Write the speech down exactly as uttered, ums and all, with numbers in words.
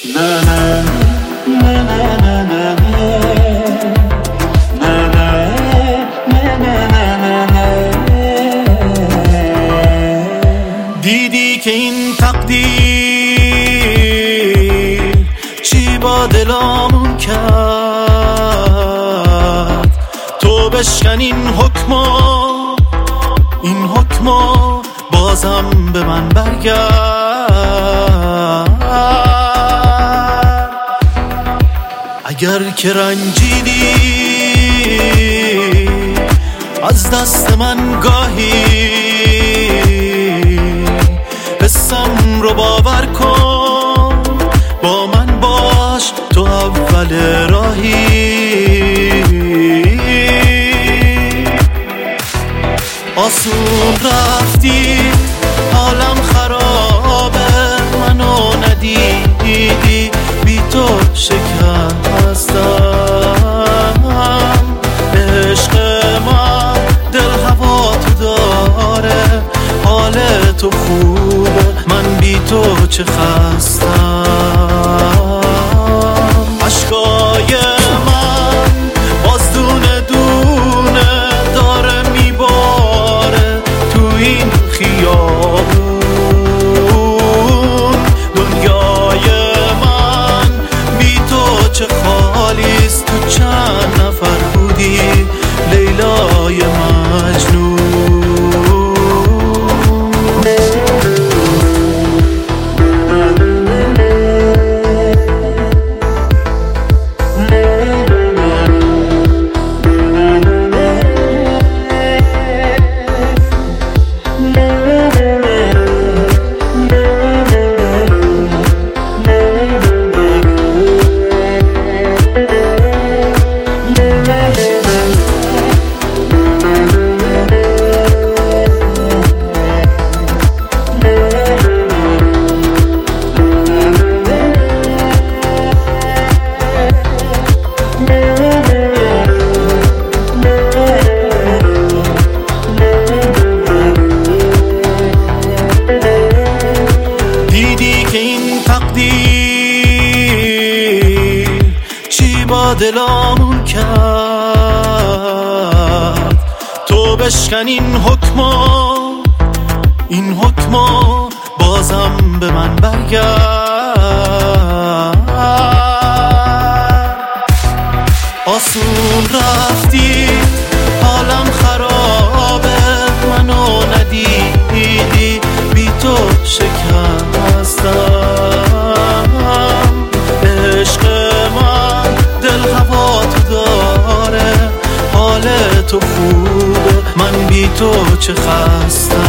دیدی که این تقدیر چی با دلامون کرد، تو بشکن این حکما، این حکما بازم به من برگرد. اگر که رنجیدی از دست من گاهی، حسم رو باور کن، با من باش تو اول راهی. آسون رفتی حالم خرابه، منو ندیدی بی تو شکستم. عشق من دل هوا تو داره، حال تو خوبه من بی تو چه خستم. عشقای من باز دونه دونه داره میباره تو این خیابون. دنیای من بی تو چه خالیست، تو چند نفر بودی لیلای مجنون. چی با دلامون کرد، تو بشکن این حکما، این حکما بازم به من برگرد. آسون رفتی حالم خرابه، منو ندیدی بی تو شکستم. عشق من دل هوا تو داره، حال تو خوبه من بی تو چه خستم.